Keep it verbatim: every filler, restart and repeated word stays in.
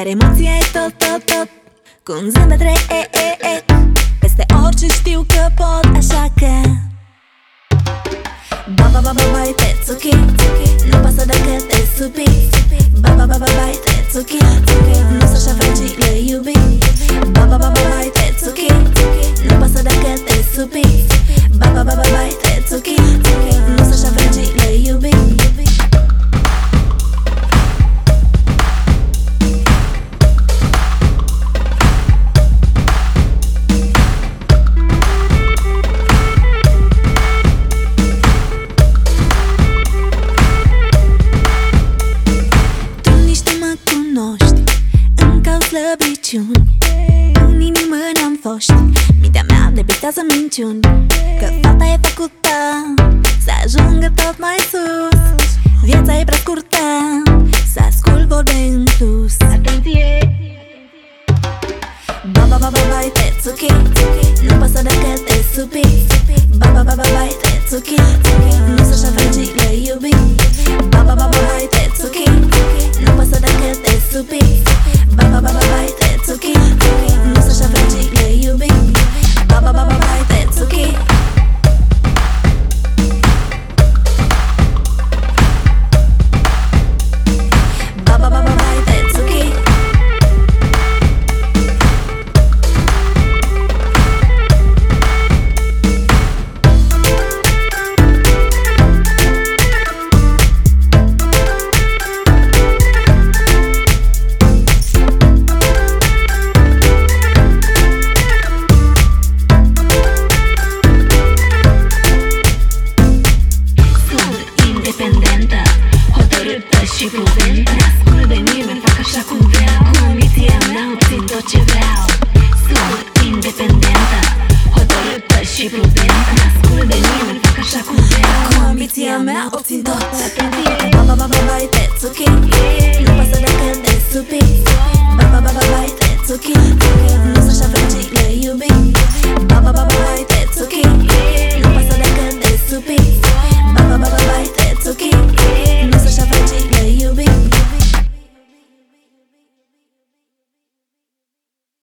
Iar emoția e tot, tot, tot cu un zâmbet re, e, e, e. Peste orice știu că pot, așa că Ba, ba, ba, ba, ba, it's ok. Nu pasă dacă te supi. Ba, ba, ba, ba, ba, it's ok. Nu s-o așa fragile iubi. Ba, ba, ba, ba, ba, it's ok. Nu pasă dacă te supi. Ba, ba, ba, ba, ba, it's ok. Nu s-o așa fragile iubi. Slăbiciuni, în inimă n-am foști. Mintea mea debitează minciuni, că fata e făcută să ajungă tot mai sus. Viața e prea scurtă să ascult vorbe în plus. Atenție! Ba, ba, ba, ba, ba, it's ok. Nu pasă dacă te supi. Ba, ba, ba, ba, ba, it's ok. Nu s-o așa fragile iubi. Ba, ba, ba, ba, ba, it's ok. Nu pasă dacă te supi. Ba, ba, ba, ba, ba, it's ok. Nu s-o așa fragile iubi. Ba, ba, ba, ba, ba, it's ok. Ba, ba, ba, ba, ba, it's ok. Și prudentă, n-ascult de nimeni, fac așa cum vreau. Cu ambiția mea obțin tot ce vreau. Sunt independentă, hotărâtă și prudentă. N-ascult de nimeni, fac așa cum vreau. Cu ambiția mea obțin tot. Ba, ba, ba, ba, ba, it's ok. Nu pasă dacă te supi. Ba, ba, ba, ba, ba, it's ok. Nu s-o așa fragile iubi. Ba, ba, ba, ba, ba, it's ok. Nu pasă dacă te supi. Ba, ba, ba, ba, ba, it's ok.